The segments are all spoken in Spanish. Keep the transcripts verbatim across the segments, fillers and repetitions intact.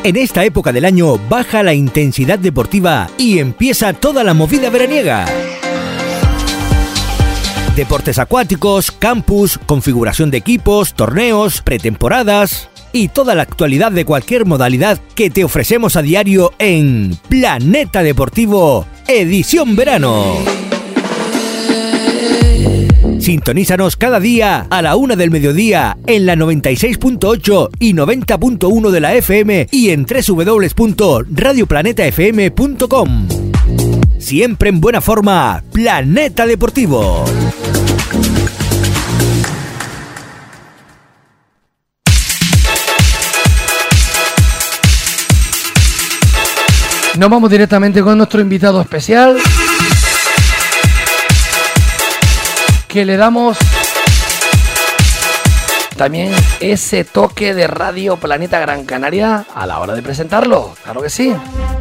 En esta época del año baja la intensidad deportiva y empieza toda la movida veraniega. Deportes acuáticos, campus, configuración de equipos, torneos, pretemporadas y toda la actualidad de cualquier modalidad que te ofrecemos a diario en Planeta Deportivo, edición verano. Sintonízanos cada día a la una del mediodía en la noventa y seis punto ocho y noventa punto uno de la F M y en doble u doble u doble u punto radio planeta f m punto com. Siempre en buena forma, Planeta Deportivo. Nos vamos directamente con nuestro invitado especial, que le damos también ese toque de Radio Planeta Gran Canaria a la hora de presentarlo, claro que sí.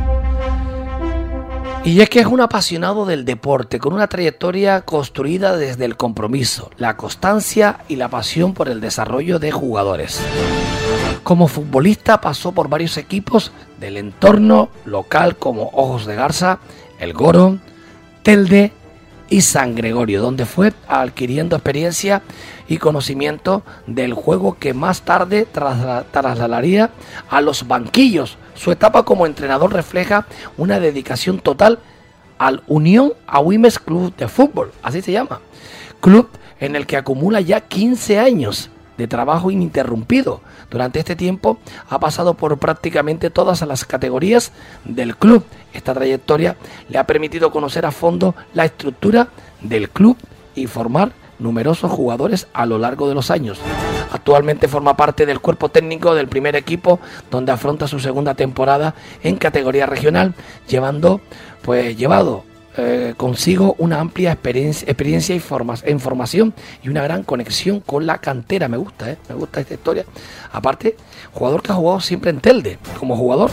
Y es que es un apasionado del deporte, con una trayectoria construida desde el compromiso, la constancia y la pasión por el desarrollo de jugadores. Como futbolista pasó por varios equipos del entorno local como Ojos de Garza, El Goro, Telde y San Gregorio, donde fue adquiriendo experiencia y conocimiento del juego que más tarde trasladaría a los banquillos. Su etapa como entrenador refleja una dedicación total al Unión Agüimes Club de Fútbol, así se llama, club en el que acumula ya quince años de trabajo ininterrumpido. Durante este tiempo ha pasado por prácticamente todas las categorías del club. Esta trayectoria le ha permitido conocer a fondo la estructura del club y formar numerosos jugadores a lo largo de los años. Actualmente forma parte del cuerpo técnico del primer equipo, donde afronta su segunda temporada en categoría regional, llevando, pues, llevado Eh, consigo una amplia experiencia, experiencia y formas, en formación y una gran conexión con la cantera. Me gusta, eh, me gusta esta historia. Aparte, jugador que ha jugado siempre en Telde como jugador.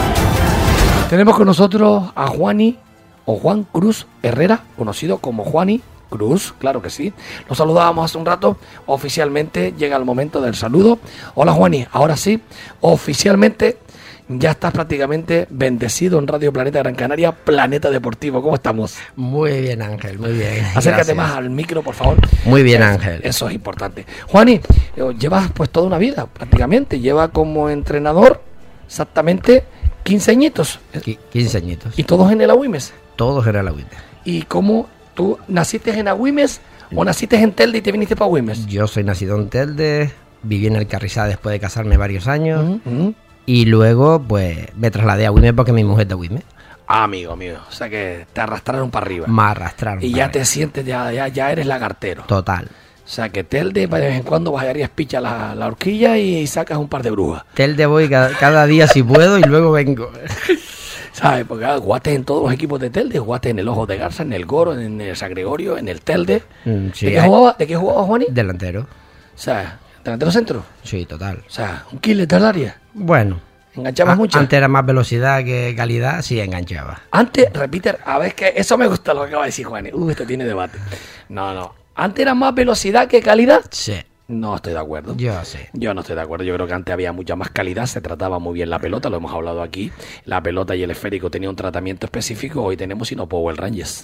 Tenemos con nosotros a Juani o Juan Cruz Herrera, conocido como Juani Cruz, claro que sí. Lo saludábamos hace un rato. Oficialmente llega el momento del saludo. Hola Juani, ahora sí, oficialmente ya estás prácticamente bendecido en Radio Planeta Gran Canaria, Planeta Deportivo. ¿Cómo estamos? Muy bien, Ángel, muy bien. Acércate Gracias. más al micro, por favor. Muy bien, es, Ángel. Eso es importante. Juani, llevas pues toda una vida, prácticamente. Lleva como entrenador exactamente quince añitos. quince añitos. ¿Y todos en el Agüimes? Todos en el Agüimes. ¿Y cómo tú naciste en Agüimes o naciste en Telde y te viniste para Agüimes? Yo soy nacido en Telde, viví en el Carrizal después de casarme varios años. Uh-huh, uh-huh. Y luego, pues, me trasladé a Agüimes porque mi mujer es de Agüimes. Ah, amigo, amigo. O sea que te arrastraron para arriba. Me arrastraron. Y ya arriba. Te sientes, ya, ya, ya eres lagartero. Total. O sea que Telde, de vez en cuando bajarías picha la, la horquilla y sacas un par de brujas. Telde voy cada, cada día si puedo y luego vengo. ¿Sabes? Porque ah, jugaste en todos los equipos de Telde. Jugaste en el Ojo de Garza, en el Goro, en el San Gregorio, en el Telde. Mm, sí, ¿De, qué jugaba, ¿De qué jugaba, Juani? Delantero. O sea, delantero centro. Sí, total. O sea, un killer del área. Bueno. ¿Enganchabas a, mucho? Antes era más velocidad que calidad, sí enganchaba. Antes, repite, a ver, que eso me gusta lo que acaba de decir Juani. Uh, esto tiene debate. No, no. Antes era más velocidad que calidad. Sí. No estoy de acuerdo. Yo sé. Yo no estoy de acuerdo. Yo creo que antes había mucha más calidad, se trataba muy bien la pelota, lo hemos hablado aquí. La pelota y el esférico tenían un tratamiento específico. Hoy tenemos sino Power Rangers.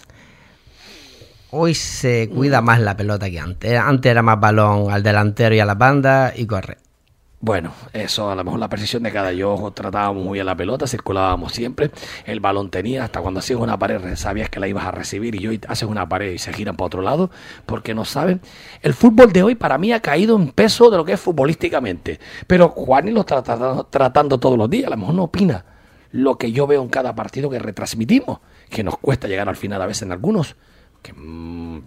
Hoy se cuida más la pelota que antes. Antes era más balón al delantero y a la banda y corre. Bueno, eso a lo mejor la precisión de cada yo tratábamos muy bien la pelota, circulábamos siempre, el balón tenía, hasta cuando hacías una pared sabías que la ibas a recibir y hoy haces una pared y se giran para otro lado porque no saben. El fútbol de hoy para mí ha caído en peso de lo que es futbolísticamente, pero Juani lo está tratando, tratando todos los días, a lo mejor no opina lo que yo veo en cada partido que retransmitimos, que nos cuesta llegar al final a veces en algunos, que... Mmm,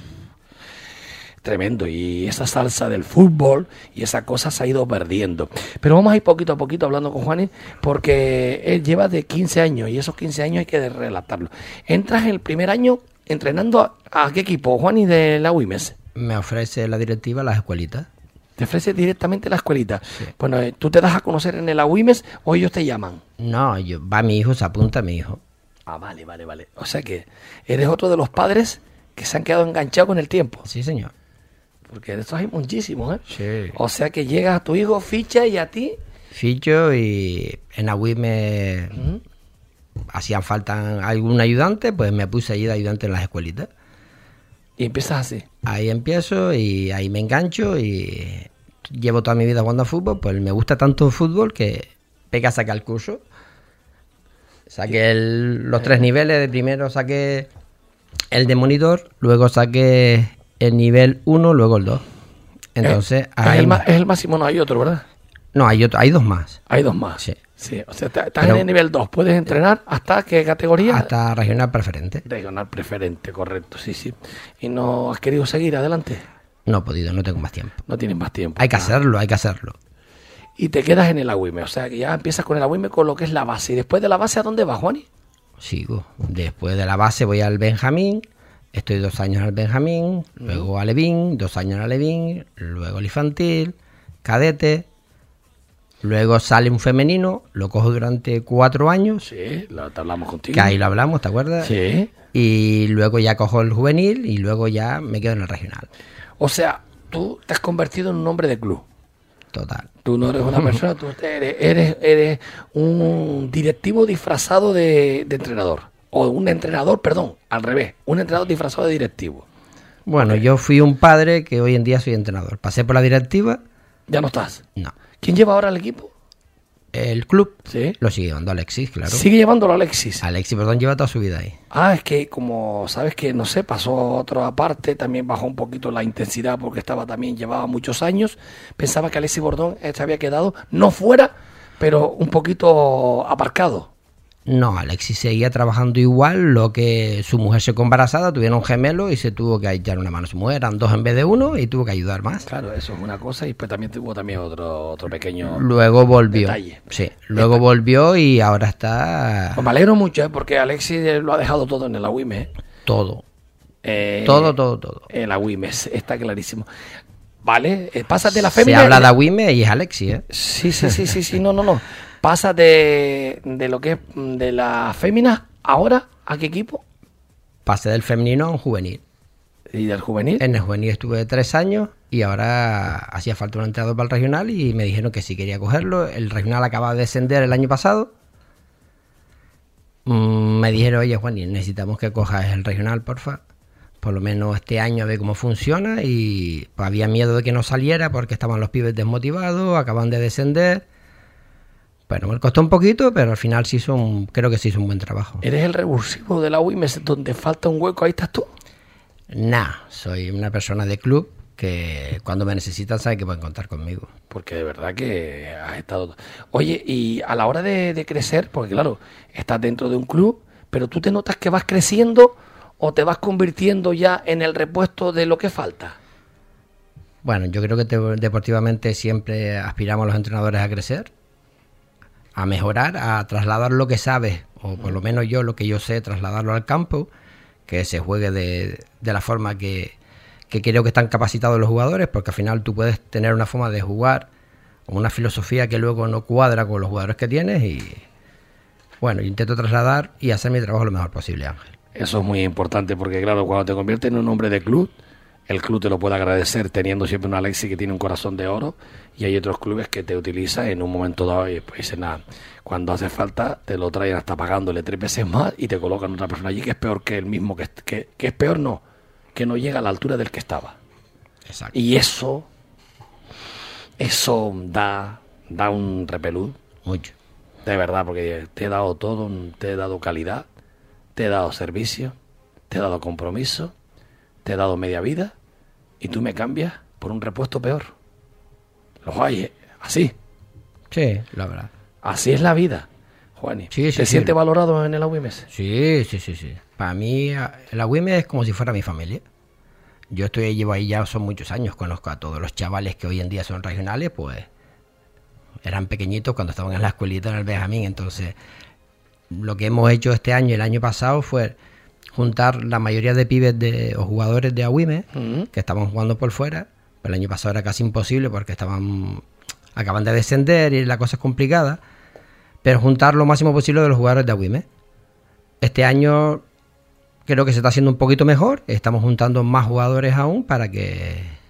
tremendo, y esa salsa del fútbol y esa cosa se ha ido perdiendo. Pero vamos a ir poquito a poquito hablando con Juani, porque él lleva de quince años y esos quince años hay que relatarlo. Entras en el primer año entrenando a, ¿a qué equipo, Juani, de la Agüimes? Me ofrece la directiva las escuelitas. ¿Te ofrece directamente la escuelita? Sí. Bueno, ¿tú te das a conocer en el Agüimes o ellos te llaman? No, yo, va mi hijo, se apunta mi hijo. Ah, vale, vale, vale. O sea que eres otro de los padres que se han quedado enganchados con el tiempo. Sí, señor. Porque de estos hay muchísimos, ¿eh? Sí. O sea que llega a tu hijo, ficha y a ti Ficho y en Agüime uh-huh. hacían falta algún ayudante, pues me puse allí de ayudante en las escuelitas. Y empiezas así. Ahí empiezo y ahí me engancho y llevo toda mi vida jugando a fútbol, pues me gusta tanto el fútbol que pegué a sacar el curso. Saqué el, los tres niveles, de primero saqué el de monitor, luego saqué el nivel uno, luego el dos. Entonces, es, es, el, es el máximo, no hay otro, ¿verdad? No, hay otro, hay dos más. Hay dos más. Sí. Sí, o sea, estás Pero, en el nivel dos. ¿Puedes entrenar hasta qué categoría? Hasta regional preferente. Regional preferente, correcto, sí, sí. ¿Y no has querido seguir adelante? No he podido, no tengo más tiempo. No tienes más tiempo. Hay que hacerlo, hay que hacerlo. Y te quedas en el Agüime, o sea, que ya empiezas con el Agüime con lo que es la base. ¿Y después de la base a dónde vas, Juani? Sigo. Después de la base voy al Benjamín. Estoy dos años al Benjamín, uh-huh. luego al Levín, dos años al Levín, luego al infantil, cadete. Luego sale un femenino, lo cojo durante cuatro años. Sí, lo hablamos contigo. Que ahí lo hablamos, ¿te acuerdas? Sí. Y luego ya cojo el juvenil y luego ya me quedo en el regional. O sea, tú te has convertido en un hombre de club. Total. Tú no eres una persona, tú eres, eres, eres un directivo disfrazado de, de entrenador. O un entrenador, perdón, al revés, un entrenador disfrazado de directivo. Bueno, okay. Yo fui un padre que hoy en día soy entrenador. Pasé por la directiva. ¿Ya no estás? No. ¿Quién lleva ahora el equipo? El club. Sí. Lo sigue llevando Alexis, claro. Sigue llevándolo Alexis. Alexis, perdón, lleva toda su vida ahí. Ah, es que como sabes que, no sé, pasó otro aparte, también bajó un poquito la intensidad porque estaba también, llevaba muchos años. Pensaba que Alexis Bordón se había quedado, no fuera, pero un poquito aparcado. No, Alexis seguía trabajando igual, lo que su mujer se quedó embarazada, tuvieron un gemelo y se tuvo que echar una mano a su mujer, eran dos en vez de uno y tuvo que ayudar más. Claro, eso es una cosa y pues también tuvo también otro otro pequeño Luego volvió, detalle. Sí, luego Esta. volvió y ahora está... Pues me alegro mucho, ¿eh? Porque Alexis lo ha dejado todo en el Agüime. ¿eh? Todo, eh, todo, todo, todo. El Agüime, está clarísimo. Vale, eh, pasas de la fémina... Se habla de Agüime y es Alexis, ¿eh? Sí, sí, sí, sí, sí, no, no, no. ¿Pasa de, de lo que es de la fémina ahora a qué equipo? Pasé del femenino a un juvenil. ¿Y del juvenil? En el juvenil estuve tres años y ahora hacía falta un entrenador para el regional y me dijeron que sí quería cogerlo. El regional acaba de descender el año pasado. Mm, me dijeron, oye, Juanil, necesitamos que cojas el regional, porfa. Por lo menos este año a ver cómo funciona. Y pues, había miedo de que no saliera porque estaban los pibes desmotivados, acaban de descender. Bueno, me costó un poquito, pero al final sí hizo un, creo que sí hizo un buen trabajo. ¿Eres el revulsivo de la U I M E S donde falta un hueco? ¿Ahí estás tú? Nah, soy una persona de club que cuando me necesitan sabe que pueden contar conmigo. Porque de verdad que has estado... Oye, y a la hora de, de crecer, porque claro, estás dentro de un club, pero tú te notas que vas creciendo o te vas convirtiendo ya en el repuesto de lo que falta. Bueno, yo creo que te, deportivamente siempre aspiramos los entrenadores a crecer, a mejorar, a trasladar lo que sabes, o por lo menos yo lo que yo sé, trasladarlo al campo, que se juegue de, de la forma que, que creo que están capacitados los jugadores, porque al final tú puedes tener una forma de jugar o una filosofía que luego no cuadra con los jugadores que tienes y bueno, intento trasladar y hacer mi trabajo lo mejor posible, Ángel. Eso es muy importante porque claro, cuando te conviertes en un hombre de club, el club te lo puede agradecer teniendo siempre un Alexis que tiene un corazón de oro y hay otros clubes que te utilizan en un momento dado y pues dicen nada, cuando hace falta te lo traen hasta pagándole tres veces más y te colocan otra persona allí que es peor que el mismo, que, que, que es peor no, que no llega a la altura del que estaba. Exacto. Y eso, eso da, da un repelús. Mucho. De verdad, porque te he dado todo, te he dado calidad, te he dado servicio, te he dado compromiso, te he dado media vida y tú me cambias por un repuesto peor. Los hay, ¿eh? Así. Sí, la verdad. Así es la vida, Juani. Sí, sí, ¿Te sí, sientes sí. valorado en el A U I M E S? Sí, sí, sí, sí. Para mí, el A U I M E S es como si fuera mi familia. Yo estoy llevo ahí ya son muchos años, conozco a todos los chavales que hoy en día son regionales, pues eran pequeñitos cuando estaban en la escuelita en el Benjamín. Entonces, lo que hemos hecho este año y el año pasado fue juntar la mayoría de pibes de, o jugadores de A U I M E S uh-huh. que estaban jugando por fuera. El año pasado era casi imposible porque estaban acaban de descender y la cosa es complicada. Pero juntar lo máximo posible de los jugadores de A U I M E S. Este año creo que se está haciendo un poquito mejor. Estamos juntando más jugadores aún para que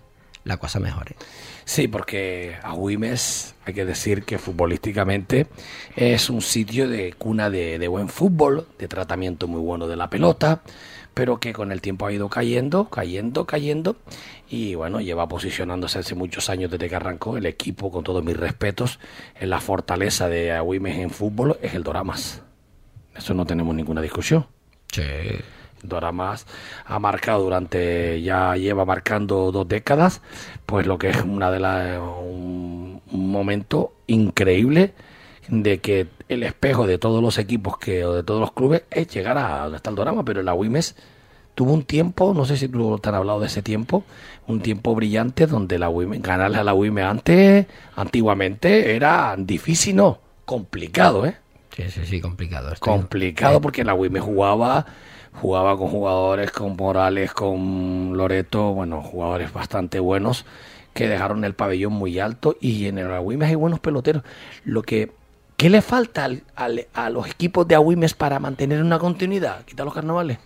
la cosa mejore. Sí, porque Agüimes, hay que decir que futbolísticamente es un sitio de cuna de, de buen fútbol, de tratamiento muy bueno de la pelota, pero que con el tiempo ha ido cayendo, cayendo, cayendo, y bueno, lleva posicionándose hace muchos años desde que arrancó el equipo, con todos mis respetos, en la fortaleza de Agüimes en fútbol es el Doramas. Eso no tenemos ninguna discusión. Sí. Doramas ha marcado durante, ya lleva marcando dos décadas, pues lo que es una de las un, un momento increíble de que el espejo de todos los equipos que o de todos los clubes es llegar a donde está el Dorama, pero el Agüimes tuvo un tiempo, no sé si tú te han hablado de ese tiempo, un tiempo brillante donde la Agüimes, ganarle a la Agüimes antes, antiguamente era difícil, no, complicado, ¿eh? Sí, sí, sí, complicado. Estoy... Complicado porque la Agüimes jugaba Jugaba con jugadores, con Morales, con Loreto, bueno, jugadores bastante buenos que dejaron el pabellón muy alto, y en el Agüimes hay buenos peloteros. Lo que, ¿qué le falta al, al, a los equipos de Agüimes para mantener una continuidad? ¿Quitar los carnavales?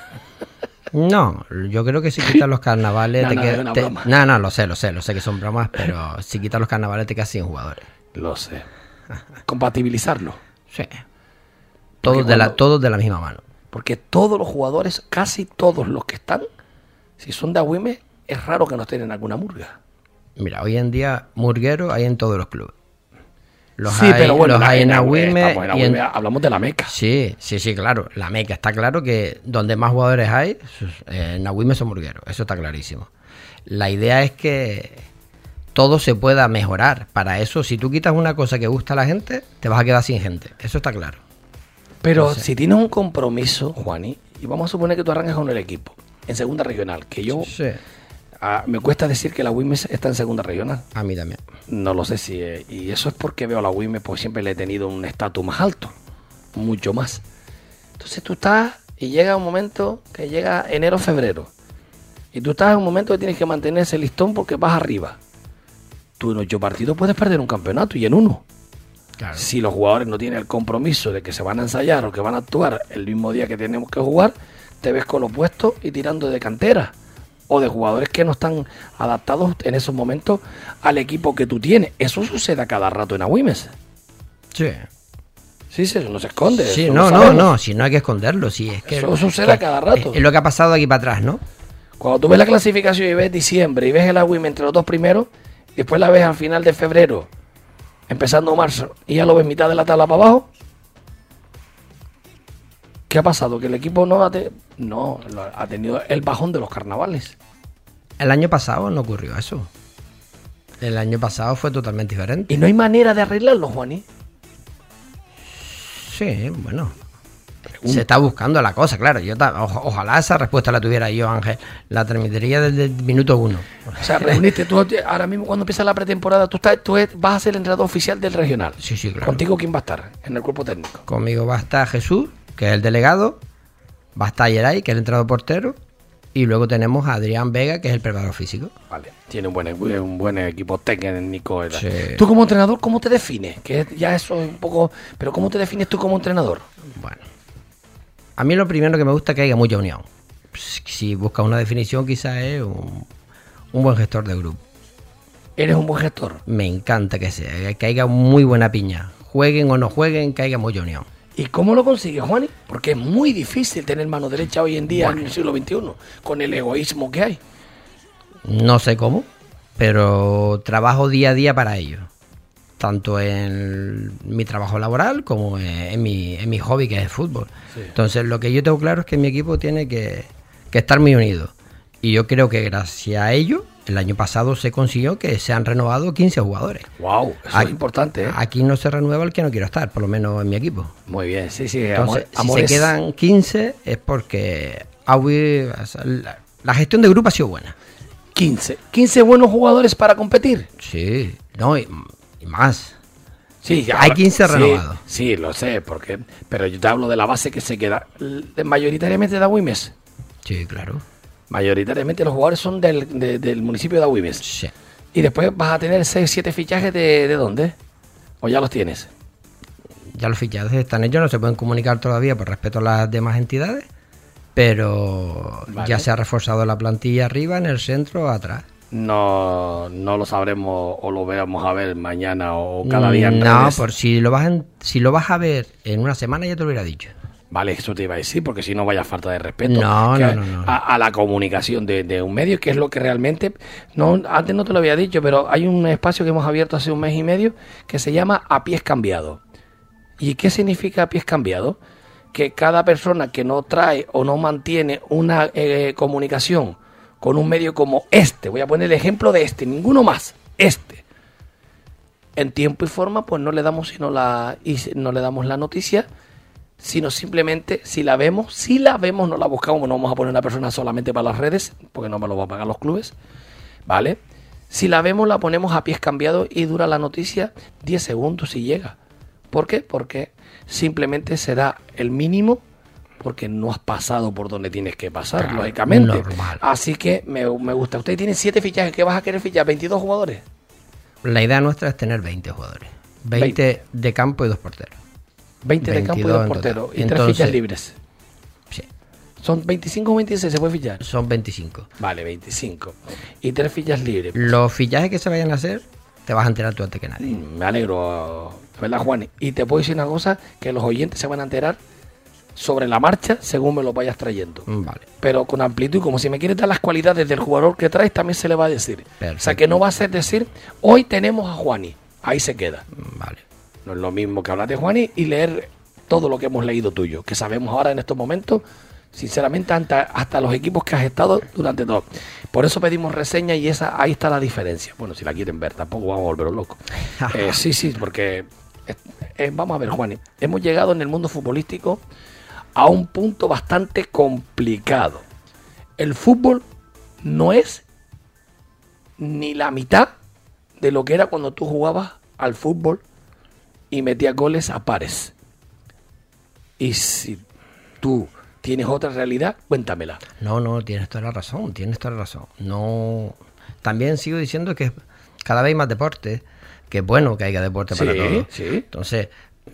No, yo creo que si quitas los carnavales... no, te no, queda, no, te, broma. no, no, lo sé, lo sé, lo sé que son bromas, pero si quitas los carnavales te quedas sin jugadores. Lo sé. Compatibilizarlo. Sí. Todos de, cuando, la, todos de la misma mano. Porque todos los jugadores, casi todos los que están, si son de Agüimes, es raro que no estén en alguna murga. Mira, hoy en día murgueros hay en todos los clubes. Los sí, hay, pero bueno, los hay en Agüimes. En Agüimes hablamos de la Meca. Sí, sí, sí, claro. La Meca está claro que donde más jugadores hay, en Agüimes son murgueros. Eso está clarísimo. La idea es que todo se pueda mejorar. Para eso, si tú quitas una cosa que gusta a la gente, te vas a quedar sin gente. Eso está claro. Pero no sé. Si tienes un compromiso, Juani, y vamos a suponer que tú arrancas con el equipo en segunda regional, que yo Sí. ah, me cuesta decir que la Agüimes está en segunda regional. A mí también. No lo sé si eh, y eso es porque veo a la Agüimes, pues siempre le he tenido un estatus más alto, mucho más. Entonces tú estás y llega un momento que llega enero, febrero, y tú estás en un momento que tienes que mantener ese listón porque vas arriba. Tú en ocho partidos puedes perder un campeonato y en uno. Claro. Si los jugadores no tienen el compromiso de que se van a ensayar o que van a actuar el mismo día que tenemos que jugar, te ves con los puestos y tirando de cantera o de jugadores que no están adaptados en esos momentos al equipo que tú tienes. Eso sucede a cada rato en Agüimes. Sí. Sí, sí, eso no se esconde. Sí, eso no, lo no, sabemos. no, si no hay que esconderlo, sí, es que Eso sucede que- a cada rato. Es, es lo que ha pasado de aquí para atrás, ¿no? Cuando tú ves la clasificación y ves diciembre y ves el Agüimes entre los dos primeros, y después la ves al final de febrero, empezando marzo, y ya lo ves mitad de la tabla para abajo. ¿Qué ha pasado? Que el equipo no ha, te- no, lo- ha tenido el bajón de los carnavales. El año pasado no ocurrió eso. El año pasado fue totalmente diferente. Y no hay manera de arreglarlo, Juaní. Sí, bueno. Se está buscando la cosa, claro. Yo ta- o- ojalá esa respuesta la tuviera yo, Ángel. La transmitiría desde el minuto uno. O sea, reuniste, tú ahora mismo cuando empieza la pretemporada, tú, estás, tú vas a ser el entrenador oficial del regional. Sí, sí, claro. ¿Contigo quién va a estar en el cuerpo técnico? Conmigo va a estar Jesús, que es el delegado. Va a estar Yeray, que es el entrenador portero. Y luego tenemos a Adrián Vega, que es el preparador físico. Vale, tiene un buen, un buen equipo técnico. Sí. Tú como entrenador, ¿cómo te defines? Que ya eso es un poco... Pero ¿cómo te defines tú como entrenador? Bueno. A mí lo primero que me gusta es que haya mucha unión. Si buscas una definición, quizás es un, un buen gestor de grupo. ¿Eres un buen gestor? Me encanta que sea, que haya muy buena piña. Jueguen o no jueguen, que haya mucha unión. ¿Y cómo lo consigues, Juani? Porque es muy difícil tener mano derecha hoy en día Bueno. en el siglo veintiuno, con el egoísmo que hay. No sé cómo, pero trabajo día a día para ello. Tanto en mi trabajo laboral como en mi, en mi hobby, que es el fútbol. Sí. Entonces, lo que yo tengo claro es que mi equipo tiene que, que estar muy unido. Y yo creo que gracias a ello, el año pasado se consiguió que se han renovado quince jugadores. Wow, eso Aquí- es importante, ¿eh? Aquí no se renueva el que no quiero estar, por lo menos en mi equipo. Muy bien, sí, sí. Entonces, amor- si amores- se quedan quince es porque Aui- o sea, la, la gestión de grupo ha sido buena. quince. quince buenos jugadores para competir. Sí, no, y, y más. Sí, ya, Hay quince sí, renovados. Sí, lo sé, porque, pero yo te hablo de la base que se queda l- mayoritariamente de Agüimes. Sí, claro. Mayoritariamente los jugadores son del, de- del municipio de Agüimes. Sí. Y después vas a tener seis, siete fichajes de, ¿de dónde? ¿O ya los tienes? Ya los fichajes están hechos, no se pueden comunicar todavía por respeto a las demás entidades, pero Vale. ya se ha reforzado la plantilla arriba, en el centro, atrás. no, no lo sabremos o lo veamos a ver mañana o cada día en No, redes. por si lo vas en- si lo vas a ver en una semana ya te lo hubiera dicho. Vale, eso te iba a decir, porque si no vaya falta de respeto No, que no, no, no. A, a la comunicación de, de un medio, que es lo que realmente... no Antes no te lo había dicho, pero hay un espacio que hemos abierto hace un mes y medio que se llama A Pies Cambiados. ¿Y qué significa A Pies Cambiados? Que cada persona que no trae o no mantiene una eh, comunicación con un medio como este, voy a poner el ejemplo de este, ninguno más, este, en tiempo y forma, pues no le damos sino la y no le damos la noticia, sino simplemente si la vemos, si la vemos no la buscamos, no vamos a poner una persona solamente para las redes, porque no me lo va a pagar los clubes, ¿vale? Si la vemos la ponemos a pies cambiados y dura la noticia diez segundos si llega. ¿Por qué? Porque simplemente será el mínimo, porque no has pasado por donde tienes que pasar, Claro, lógicamente. normal. Así que me, me gusta. Usted tiene siete fichajes, ¿qué vas a querer fichar? ¿veintidós jugadores? La idea nuestra es tener veinte jugadores. veinte de campo y dos porteros. veinte de campo y veintidós dos en porteros. total. Y tres Entonces- fichas libres. Sí, ¿Son veinticinco o veintiséis? ¿Se puede fichar? son veinticinco. Vale, veinticinco. Y tres fichas libres. Los fichajes que se vayan a hacer, te vas a enterar tú antes que nadie. Mm, Me alegro, ¿verdad, Juan? Y te puedo decir una cosa, que los oyentes se van a enterar sobre la marcha según me lo vayas trayendo. Mm, Vale. Pero con amplitud, como si me quieres dar las cualidades del jugador que traes, también se le va a decir. O sea, Perfecto. que no va a ser decir, hoy tenemos a Juani. Ahí se queda. Mm, Vale. No es lo mismo que hablar de Juani y leer todo lo que hemos leído tuyo, que sabemos ahora en estos momentos, sinceramente, hasta, hasta los equipos que has estado durante todo. Por eso pedimos reseña y esa ahí está la diferencia. Bueno, si la quieren ver, tampoco vamos a volveros locos. Eh, sí, sí, porque eh, eh, vamos a ver, Juani, hemos llegado en el mundo futbolístico a un punto bastante complicado. El fútbol no es ni la mitad de lo que era cuando tú jugabas al fútbol y metías goles a pares. Y si tú tienes otra realidad, cuéntamela. No, no, tienes toda la razón, tienes toda la razón. No, también sigo diciendo que cada vez hay más deporte, que es bueno que haya deporte para Sí, todos. sí. Entonces,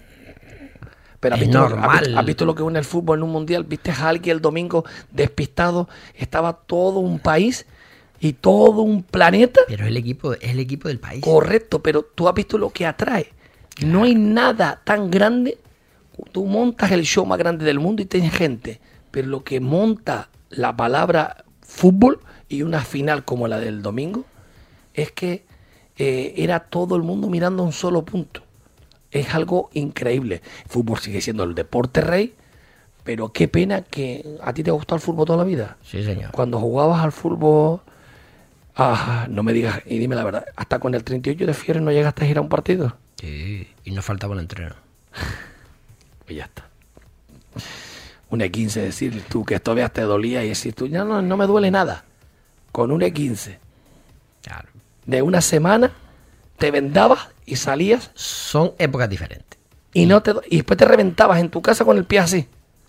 Pero ¿has Es visto, lo- normal. has visto- has visto lo que une el fútbol en un mundial? ¿Viste a alguien el domingo despistado? Estaba todo un país y todo un planeta. pero es el equipo, es el equipo del país. Correcto, pero tú has visto lo que atrae. No hay nada tan grande. Tú montas el show más grande del mundo y tienes gente. Pero lo que monta la palabra fútbol y una final como la del domingo es que eh, era todo el mundo mirando a un solo punto. Es algo increíble. El fútbol sigue siendo el deporte rey, pero qué pena que a ti te ha gustado el fútbol toda la vida. Sí, señor. Cuando jugabas al fútbol, ah, no me digas, y dime la verdad, hasta con el treinta y ocho de fiebre no llegaste a ir a un partido. Sí, y nos faltaba un entreno. Pues ya está. Un E quince, decir tú que todavía te dolía y decir tú, ya no, no me duele nada. Con un E quince Claro. de una semana te vendabas y salías Son épocas diferentes. y no te do- y después te reventabas en tu casa con el pie así.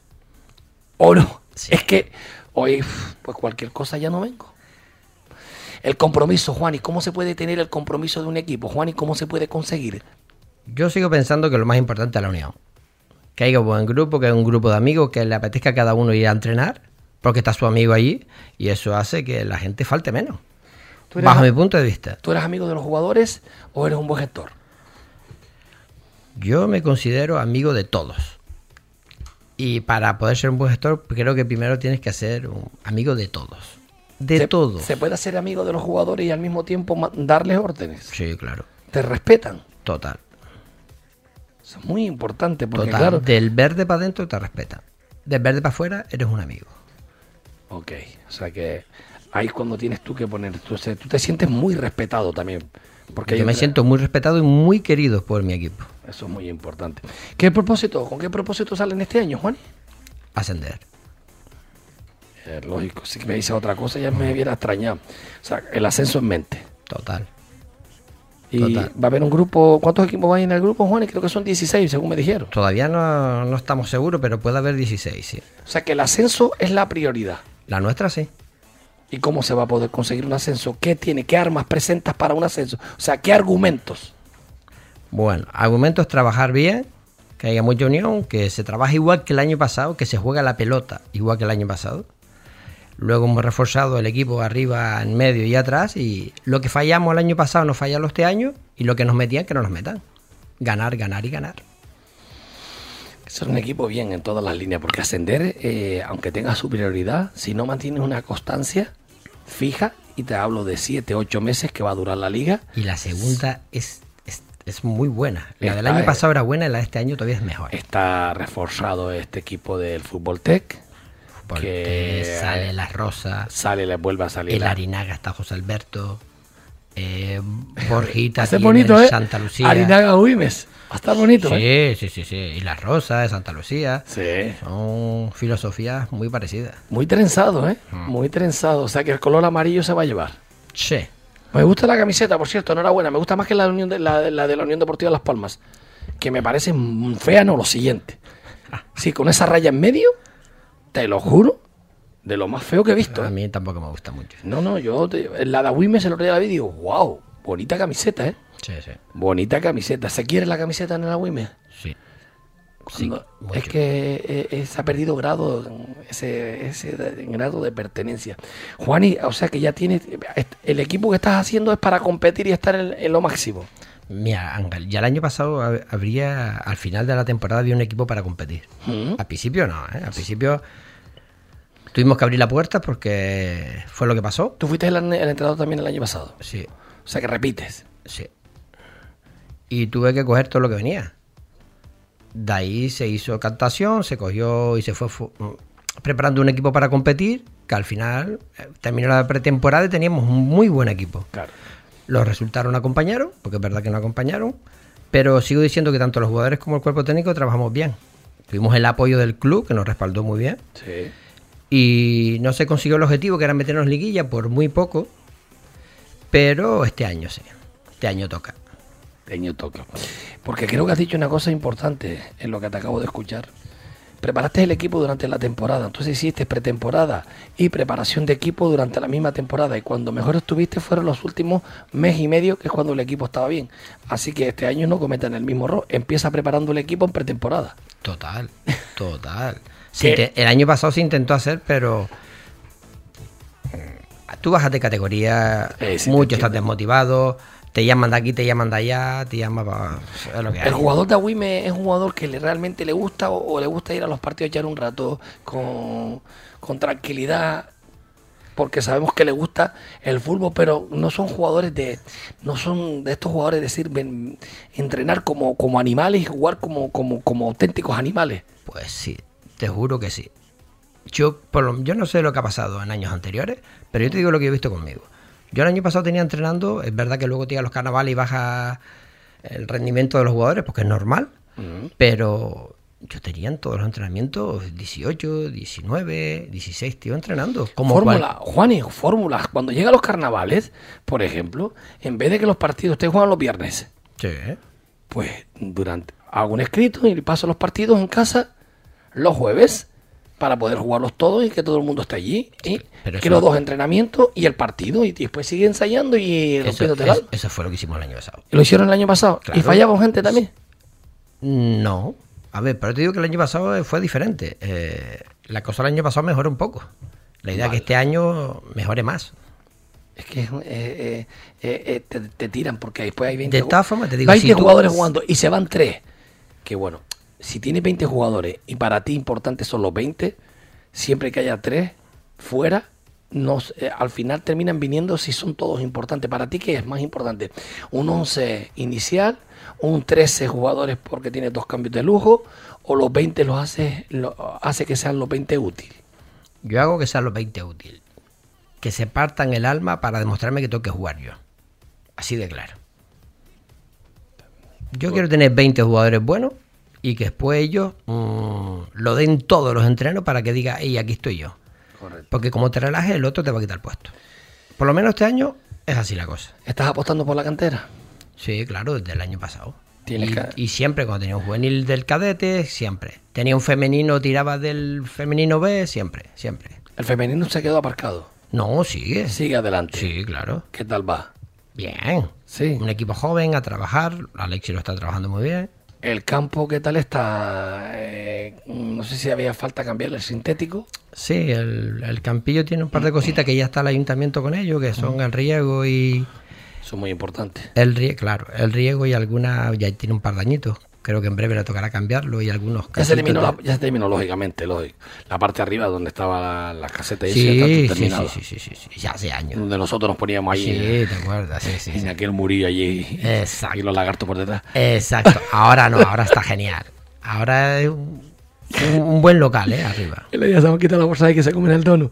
¿O no? Sí. Es que hoy, pues cualquier cosa ya no vengo. El compromiso, Juan, ¿y cómo se puede tener el compromiso de un equipo? Juan, ¿y cómo se puede conseguir? Yo sigo pensando que lo más importante es la unión. Que haya un buen grupo, que haya un grupo de amigos, que le apetezca a cada uno ir a entrenar, porque está su amigo allí, y eso hace que la gente falte menos. ¿Tú eres, Bajo mi punto de vista. ¿Tú eres amigo de los jugadores o eres un buen gestor? Yo me considero amigo de todos. Y para poder ser un buen gestor, creo que primero tienes que ser un amigo de todos. De ¿Se, todos. ¿Se puede ser amigo de los jugadores y al mismo tiempo ma- darles órdenes? Sí, claro. ¿Te respetan? Total. Eso es muy importante porque, Total. claro... Del verde para adentro te respetan. Del verde para afuera eres un amigo. Ok, o sea que ahí es cuando tienes tú que poner... Tú, se- tú te sientes muy respetado también. Porque hay Yo me otra- siento muy respetado y muy querido por mi equipo. Eso es muy importante. ¿Qué propósito? ¿Con qué propósito salen este año, Juan? Ascender. Eh, lógico, si me dices otra cosa ya me hubiera extrañado. O sea, el ascenso en mente. Total. Y Total. va a haber un grupo... ¿Cuántos equipos hay en el grupo, Juan? Creo que son dieciséis, según me dijeron. Todavía no, no estamos seguros, pero puede haber dieciséis, sí. O sea que el ascenso es la prioridad. La nuestra sí. ¿Y cómo se va a poder conseguir un ascenso? ¿Qué tiene? ¿Qué armas presentas para un ascenso? O sea, ¿qué argumentos? Bueno, argumento es trabajar bien, que haya mucha unión, que se trabaje igual que el año pasado, que se juega la pelota igual que el año pasado. Luego hemos reforzado el equipo arriba, en medio y atrás. Y lo que fallamos el año pasado no fallamos este año. Y lo que nos metían, que no nos metan. Ganar, ganar y ganar. Ser un equipo bien en todas las líneas. Porque ascender, eh, aunque tengas superioridad, si no mantienes una constancia fija, y te hablo de siete, ocho meses que va a durar la liga. Y la segunda es, es, es muy buena. La Está, del año eh, pasado era buena y la de este año todavía es mejor. Está reforzado este equipo del Fútbol Tech. Porque que sale la Rosa, sale, le vuelve a salir el la... Arinaga está José Alberto, eh, Borjita Hace tiene bonito, el ¿eh? Santa Lucía. Arinaga Güimes. Va a estar bonito, Sí, ¿eh? sí, sí, sí. Y la Rosa de Santa Lucía. Sí. Son filosofías muy parecidas. Muy trenzado, ¿eh? Mm. Muy trenzado. O sea que el color amarillo se va a llevar. Sí. Me gusta la camiseta, por cierto, enhorabuena. Me gusta más que la de, Unión de, la, la de la Unión Deportiva Las Palmas. Que me parece fea, no, lo siguiente. Sí, con esa raya en medio, te lo juro, de lo más feo que he visto. A ¿eh? mí tampoco me gusta mucho. No, no, yo, te, la de Wimes el otro día la vi y digo, wow, bonita camiseta, ¿eh? Sí, sí. Bonita camiseta. ¿Se quiere la camiseta en la Wimes? Sí. Sí, No, mucho. es que eh, eh, se ha perdido grado, ese, ese de- grado de pertenencia. Juani, o sea que ya tienes, el equipo que estás haciendo es para competir y estar en, en lo máximo. Mira, Ángel, ya el año pasado hab- habría, al final de la temporada había un equipo para competir. ¿Mm? Al principio no, ¿eh? Al principio tuvimos que abrir la puerta porque fue lo que pasó. Tú fuiste el, el entrenador también el año pasado. Sí, O sea que repites. sí. Y tuve que coger todo lo que venía. De ahí se hizo captación, se cogió y se fue fu- preparando un equipo para competir, que al final eh, terminó la pretemporada y teníamos un muy buen equipo. Claro. Los resultados no acompañaron, porque es verdad que no acompañaron, pero sigo diciendo que tanto los jugadores como el cuerpo técnico trabajamos bien. Tuvimos el apoyo del club, que nos respaldó muy bien, Sí. y no se consiguió el objetivo, que era meternos en liguilla por muy poco, pero este año sí, este año toca. Pequeño toque. Porque creo que has dicho una cosa importante en lo que te acabo de escuchar. Preparaste el equipo durante la temporada, entonces hiciste pretemporada y preparación de equipo durante la misma temporada, y cuando mejor estuviste fueron los últimos mes y medio, que es cuando el equipo estaba bien. Así que este año no cometan el mismo error, empieza preparando el equipo en pretemporada. Total, total. Se ¿Qué? inte- el año pasado se intentó hacer, pero mm, tú bajas de categoría, Eh, sí, te mucho entiendo. estás desmotivado, te llaman de aquí, te llaman de allá, te llaman para... Es lo que hay. El jugador de Agüime es un jugador que le, realmente le gusta o, o le gusta ir a los partidos a echar un rato con, con tranquilidad, porque sabemos que le gusta el fútbol, pero no son jugadores de no son de estos jugadores de decir ven, entrenar como, como animales y jugar como, como, como auténticos animales. Pues sí, te juro que sí. Yo, por lo- yo no sé lo que ha pasado en años anteriores, pero yo te digo lo que he visto conmigo. Yo el año pasado tenía entrenando, es verdad que luego te iba a los carnavales y baja el rendimiento de los jugadores, porque es normal, pero yo tenía en todos los entrenamientos dieciocho, diecinueve, dieciséis tío entrenando. Como Fórmula, Juani, fórmulas. Cuando llega a los carnavales, por ejemplo, en vez de que los partidos ustedes juegan los viernes, cual- Sí. pues durante hago un escrito y paso los partidos en casa los jueves para poder jugarlos todos y que todo el mundo esté allí. Y pero que eso- los dos entrenamientos y el partido, y después sigue ensayando y Eso, rompiéndote el es- alma. eso fue lo que hicimos el año pasado. Y lo hicieron el año pasado. Claro. Y fallaban gente también. No. A ver, pero te digo que el año pasado fue diferente. Eh, la cosa el año pasado mejoró un poco. La idea es Vale. que este año mejore más. Es que eh, eh, eh, eh, te, te tiran porque después hay veinte, De todas formas, te digo, veinte si tú- jugadores jugando y se van tres. Que bueno, si tienes veinte jugadores y para ti importantes son los veinte, siempre que haya tres fuera, nos, eh, al final terminan viniendo si son todos importantes. ¿Para ti qué es más importante? ¿Un once inicial? ¿Un trece jugadores porque tienes dos cambios de lujo? ¿O los veinte los hace, lo, hace que sean los veinte útiles? Yo hago que sean los veinte útil. Que se partan el alma para demostrarme que tengo que jugar yo. Así de claro. Yo quiero tener veinte jugadores buenos y que después ellos mmm, lo den todos los entrenos para que diga, hey, aquí estoy yo. Correcto. Porque como te relajes, el otro te va a quitar el puesto. Por lo menos este año es así la cosa. ¿Estás apostando por la cantera? Sí, claro, desde el año pasado. Tienes Y, que- y siempre cuando tenía un juvenil del cadete, siempre. Tenía un femenino, tiraba del femenino B, siempre, siempre. El femenino se quedó aparcado. No, sigue. Sigue adelante. Sí, claro. ¿Qué tal va? Bien. Sí. Un equipo joven a trabajar. Alexi lo está trabajando muy bien. ¿El campo qué tal está? Eh, no sé si había falta cambiar el sintético. Sí, el, el campillo tiene un par de cositas que ya está el ayuntamiento con ello, que son el riego y... Son muy importantes. El riego, claro, el riego y alguna, ya tiene un par de añitos. Creo que en breve le tocará cambiarlo y algunos... Ya se eliminó, de... la, ya se terminó lógicamente, lógico. La parte de arriba donde estaba la, la caseta y sí, eso ya está sí, terminado. sí, sí, sí, sí, sí, ya hace años. Donde nosotros nos poníamos allí. Sí, te acuerdas, sí, sí. En sí. aquel murillo allí. Exacto. Y los lagartos por detrás. Exacto. Ahora no, ahora está genial. Ahora es un, un, un buen local, ¿eh? Arriba. El día se hemos quitado la bolsa de que se comen el dono.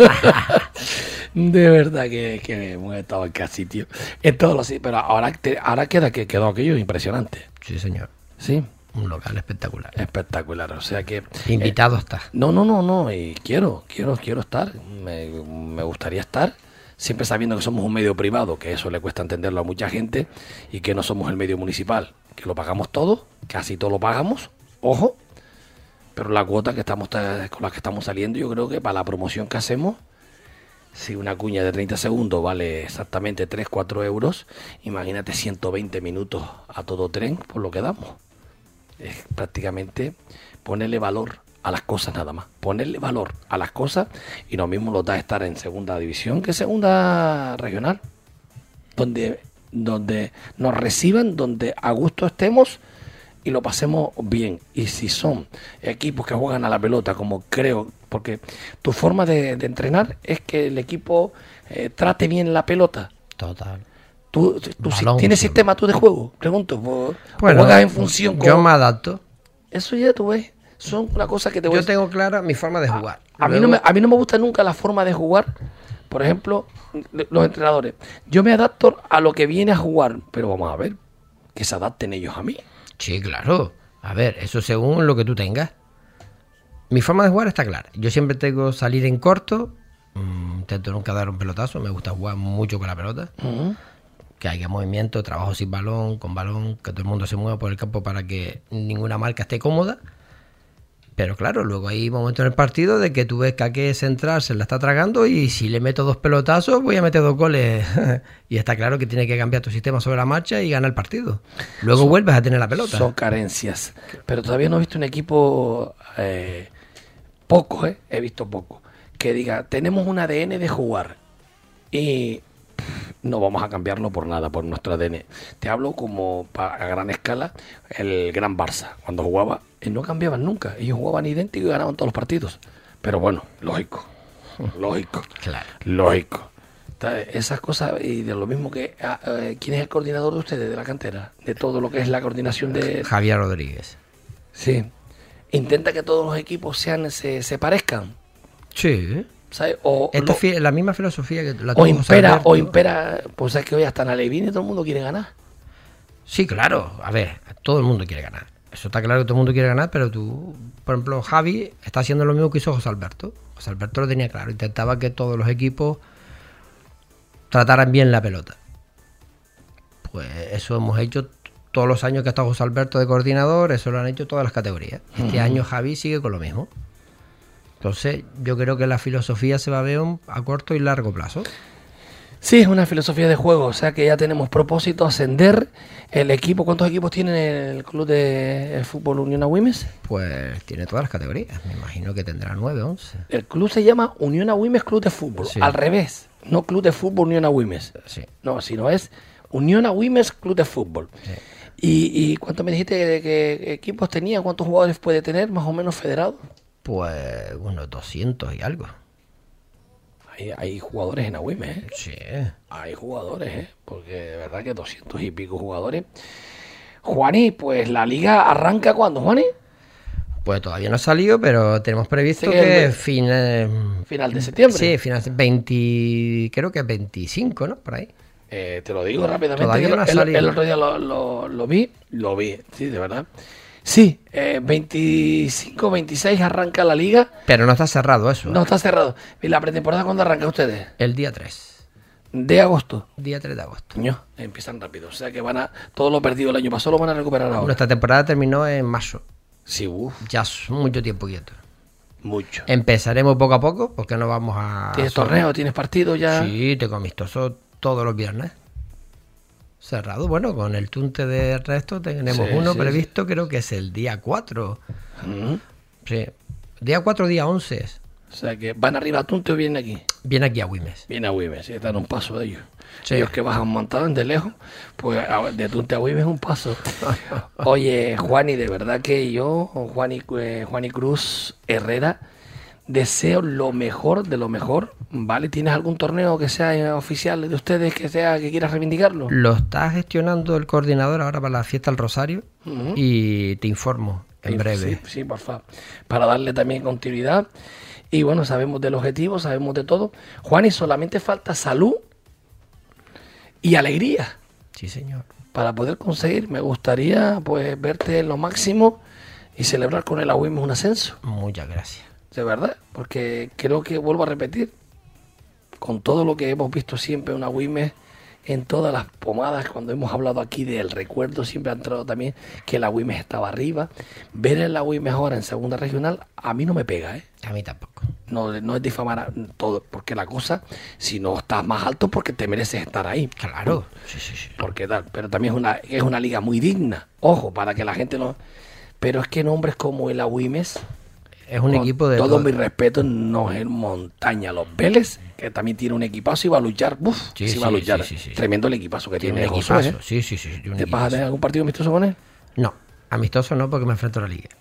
De verdad que, que hemos estado en cada sitio. En todos los sitios. Pero ahora, te, ahora queda que quedó aquello impresionante. Sí, señor. Sí. Un local espectacular. Espectacular. O sea que. Invitado eh, está. No, no, no, no. Y quiero, quiero, quiero estar. Me, me gustaría estar. Siempre sabiendo que somos un medio privado, que eso le cuesta entenderlo a mucha gente, y que no somos el medio municipal, que lo pagamos todo, casi todo lo pagamos, ojo, pero la cuota que estamos con la que estamos saliendo, yo creo que para la promoción que hacemos, si una cuña de treinta segundos vale exactamente tres cuatro euros, imagínate ciento veinte minutos a todo tren por lo que damos. Es prácticamente ponerle valor a las cosas nada más, ponerle valor a las cosas, y lo mismo lo da estar en segunda división que segunda regional, donde, donde nos reciban, donde a gusto estemos y lo pasemos bien. Y si son equipos que juegan a la pelota, como creo, porque tu forma de, de entrenar es que el equipo eh, trate bien la pelota. Total. ¿Tú, tú si, Balón, tienes sí. sistema tú de juego? Pregunto, ¿o Bueno, juegas en función? Yo con... me adapto. Eso ya tú ves. Son una cosa que te voy Yo a... tengo clara mi forma de jugar. A, a, mí no me, a mí no me gusta nunca la forma de jugar. Por ejemplo, los entrenadores. Yo me adapto a lo que viene a jugar, pero vamos a ver, que se adapten ellos a mí. Sí, claro. A ver, eso según lo que tú tengas. Mi forma de jugar está clara. Yo siempre tengo salir en corto. Mmm, intento nunca dar un pelotazo. Me gusta jugar mucho con la pelota. Uh-huh. Que haya movimiento, trabajo sin balón, con balón, que todo el mundo se mueva por el campo para que ninguna marca esté cómoda. Pero claro, luego hay momentos en el partido de que tú ves que aquí central se la está tragando, y si le meto dos pelotazos voy a meter dos goles. Y está claro que tiene que cambiar tu sistema sobre la marcha y ganar el partido. Luego son, vuelves a tener la pelota. Son carencias. Pero todavía no he visto un equipo, eh, poco, eh, he visto poco, que diga, tenemos un A D N de jugar y no vamos a cambiarlo por nada, por nuestro A D N. Te hablo como a gran escala, el Gran Barça, cuando jugaba, eh, no cambiaban nunca, ellos jugaban idéntico y ganaban todos los partidos. Pero bueno, lógico, lógico, claro. lógico. Esas cosas, y de lo mismo que, eh, ¿quién es el coordinador de ustedes, de la cantera? De todo lo que es la coordinación de... Javier Rodríguez. Sí. Intenta que todos los equipos sean se, se parezcan. Sí. ¿Sabes? O Esta lo, es la misma filosofía que la o impera, o impera, pues es que hoy hasta en Alevín y todo el mundo quiere ganar. Sí, claro, a ver, todo el mundo quiere ganar. Eso está claro que todo el mundo quiere ganar, pero tú, por ejemplo, Javi está haciendo lo mismo que hizo José Alberto. José Alberto lo tenía claro, intentaba que todos los equipos trataran bien la pelota. Pues eso hemos hecho todos los años que ha estado José Alberto de coordinador, eso lo han hecho todas las categorías. Este uh-huh. año Javi sigue con lo mismo. Entonces, yo creo que la filosofía se va a ver a corto y largo plazo. Sí, es una filosofía de juego, o sea que ya tenemos propósito ascender el equipo. ¿Cuántos equipos tiene el club de el fútbol Unión Agüimes? Pues tiene todas las categorías, me imagino que tendrá nueve, once. El club se llama Unión Agüimes Club de Fútbol, sí. Al revés, no Club de Fútbol Unión Agüimes. Sí. No, sino es Unión Agüimes Club de Fútbol. Sí. ¿Y, ¿Y cuánto me dijiste de qué equipos tenía? ¿Cuántos jugadores puede tener más o menos federado? Pues unos doscientos y algo. Hay, hay jugadores en Agüimes, ¿eh? Sí. Hay jugadores, ¿eh? Porque de verdad que doscientos y pico jugadores. Juani, pues la liga arranca ¿cuándo, Juani? Pues todavía no ha salido, pero tenemos previsto sí, que el, fin, final de septiembre. Sí, final veinte, creo que veinticinco, ¿no? Por ahí. Eh, te lo digo rápidamente. Todavía no ha el, salido. El otro día lo, lo, lo vi, lo vi, sí, de verdad. Sí, eh, veinticinco, veintiséis arranca la liga. Pero no está cerrado eso. No está cerrado. ¿Y la pretemporada cuándo arranca ustedes? El día tres. ¿De agosto? Día tres de agosto. No, empiezan rápido. O sea que van a... Todo lo perdido el año pasado lo van a recuperar ahora. Nuestra temporada terminó en marzo. Sí, uff. Ya es mucho tiempo quieto. Mucho. Empezaremos poco a poco porque no vamos a... ¿Tienes torneo? ¿Tienes partido ya? Sí, tengo amistoso todos los viernes. Cerrado, bueno, con el tunte de resto tenemos Sí, uno sí, previsto, creo que es el día cuatro. Mm. Sí, día cuatro, día once es. O sea que van arriba a Tunte o vienen aquí. Viene aquí a Güimes. Viene a Güimes, sí, están a un paso de ellos. Sí. Ellos que bajan montados de lejos, pues a- de Tunte a Güimes es un paso. Oye, Juani, de verdad que yo, Juani, eh, Juani Cruz Herrera, deseo lo mejor de lo mejor, ¿vale? ¿Tienes algún torneo que sea eh, oficial de ustedes, que sea que quieras reivindicarlo? Lo está gestionando el coordinador ahora para la fiesta del Rosario Ujú. y te informo en Sí, breve. Sí, sí, por favor. Para darle también continuidad. Y bueno, sabemos del objetivo, sabemos de todo. Juani, solamente falta salud y alegría Sí, señor. para poder conseguir. Me gustaría pues verte en lo máximo y celebrar con el Agüimes un ascenso. Muchas gracias. De verdad, porque creo que vuelvo a repetir, con todo lo que hemos visto siempre en Agüimes, en todas las pomadas, cuando hemos hablado aquí del recuerdo, siempre ha entrado también que el Agüimes estaba arriba. Ver el Agüimes ahora en segunda regional, a mí no me pega, ¿eh? A mí tampoco. No, no es difamar a todo, porque la cosa, si no estás más alto, porque te mereces estar ahí. Claro. Sí, sí, sí. Porque tal, pero también es una, es una liga muy digna. Ojo, para que la gente no. Pero es que nombres como el Agüimes, Es un con equipo de... todo todo- mi respeto, no es montaña. Los Vélez, que también tiene un equipazo y va a luchar. Uf, Sí, sí, va a sí, luchar. sí, sí, sí. Tremendo el equipazo que Tiene tiene, un Josué, equipazo. ¿eh? Sí, sí, sí. tiene un ¿Te vas a equipazo. tener algún partido amistoso con él? No, amistoso no, porque me enfrento a la liga.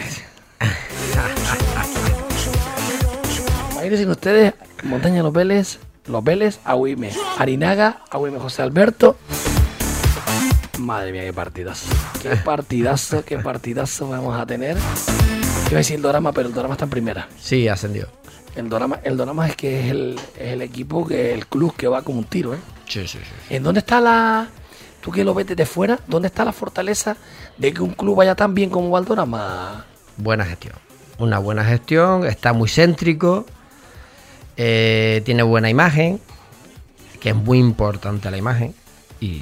Imagínense ustedes, Montaña Los Vélez, Los Vélez, Agüimes, Arinaga, Agüimes José Alberto. Madre mía, qué partidazo. Qué partidazo, qué partidazo vamos a tener. Iba a decir el Dorama, pero el Dorama está en primera. Sí, ascendió. El Dorama, el Dorama es que es el, es el equipo, que el club que va como un tiro, ¿eh? Sí, sí, sí. ¿En dónde está la... Tú que lo ves desde fuera, ¿dónde está la fortaleza de que un club vaya tan bien como va el Dorama? Buena gestión. Una buena gestión, está muy céntrico, eh, tiene buena imagen, que es muy importante la imagen, y,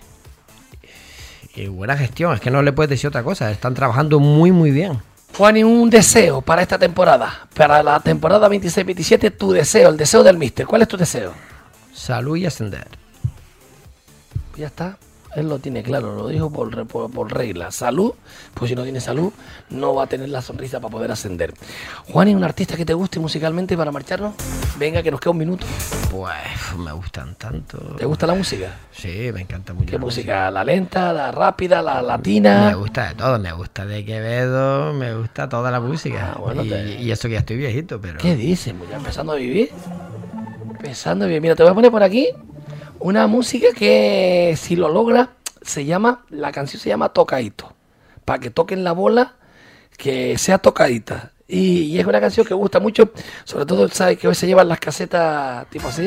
y buena gestión, es que no le puedes decir otra cosa, están trabajando muy muy bien. Juan, y un deseo para esta temporada, para la temporada veintiséis veintisiete, tu deseo, el deseo del míster. ¿Cuál es tu deseo? Salud y ascender. Pues ya está, él lo tiene claro, lo dijo por, re- por, por regla. Salud, pues si no tiene salud, no va a tener la sonrisa para poder ascender. Juan, ¿y un artista que te guste musicalmente para marcharnos? Venga, que nos queda un minuto. Pues me gustan tanto. ¿Te gusta la música? Sí, me encanta mucho. ¿Qué la música? ¿La lenta, la rápida, la Me latina? gusta de todo, me gusta de Quevedo, me gusta toda la música. Ah, bueno, y, te- y eso que ya estoy viejito, pero... ¿Qué dices? Pues ya empezando a vivir. Empezando a vivir. Mira, te voy a poner por aquí una música que, si lo logra, se llama, la canción se llama Tocadito. Para que toquen la bola, que sea tocadita. Y, y es una canción que gusta mucho, sobre todo, ¿sabes? Que hoy se llevan las casetas tipo así.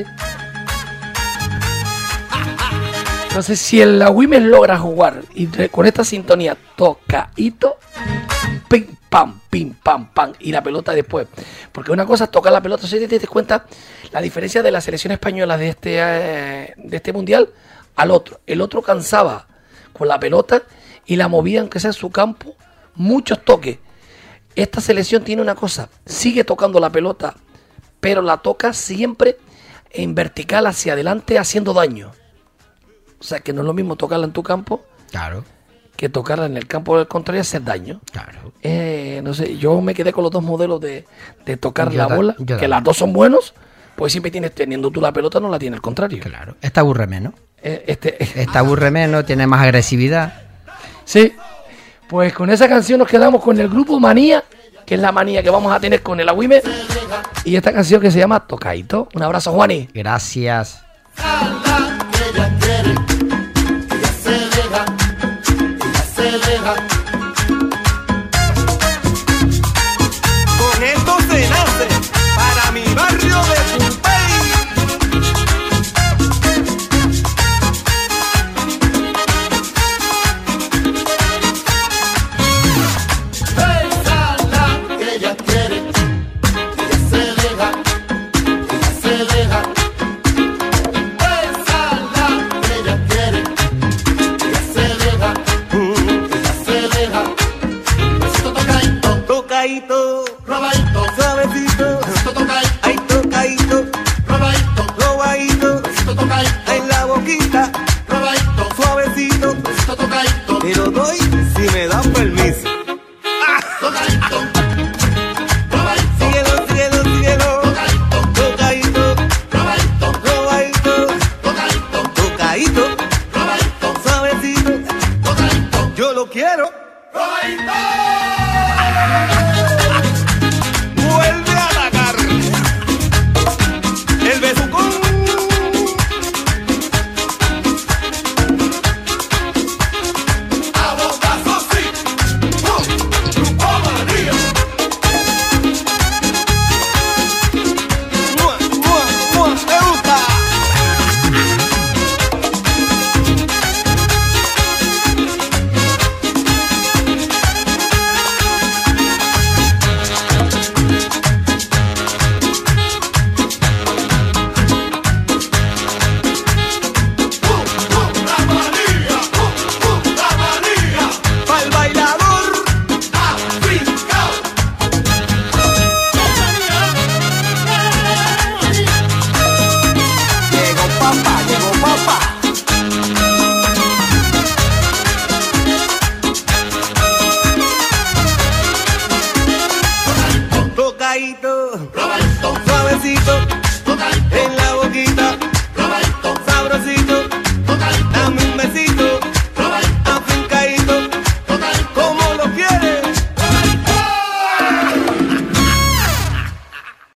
Entonces, si el Agüimes logra jugar y re- con esta sintonía tocadito, pim, pam, pim, pam, pam, y la pelota después. Porque una cosa es tocar la pelota, si te das cuenta la diferencia de la selección española de este, eh, de este mundial al otro. El otro cansaba con la pelota y la movía, aunque sea en su campo, muchos toques. Esta selección tiene una cosa, sigue tocando la pelota, pero la toca siempre en vertical hacia adelante, haciendo daño. O sea, que no es lo mismo tocarla en tu campo Claro, que tocarla en el campo del contrario y hacer daño. claro. Eh, no sé, yo me quedé con los dos modelos de, de tocar Yo la ta- bola, yo que también. las dos son buenos, pues siempre tienes, teniendo tú la pelota, no la tiene el contrario. Claro. Esta aburre menos. Eh, este, Esta aburre menos, tiene más agresividad. sí, pues con esa canción nos quedamos con el grupo Manía, que es la manía que vamos a tener con el Agüimes, y esta canción que se llama Tocadito. Un abrazo, Juani. Gracias. Con esto se nace para mi barrio de Pompey. Bésala, que ella quiere, ella se deja, ella se deja. Bésala, que ella quiere, ella se deja, ella se deja. quiero. Vuelve a atacar. El besucón. A botazos sí. Grupo Manía. Mua, mua, mua, me gusta. Pa'l bailador africano. Llegó papá, llegó papá. Tocadito, suavecito.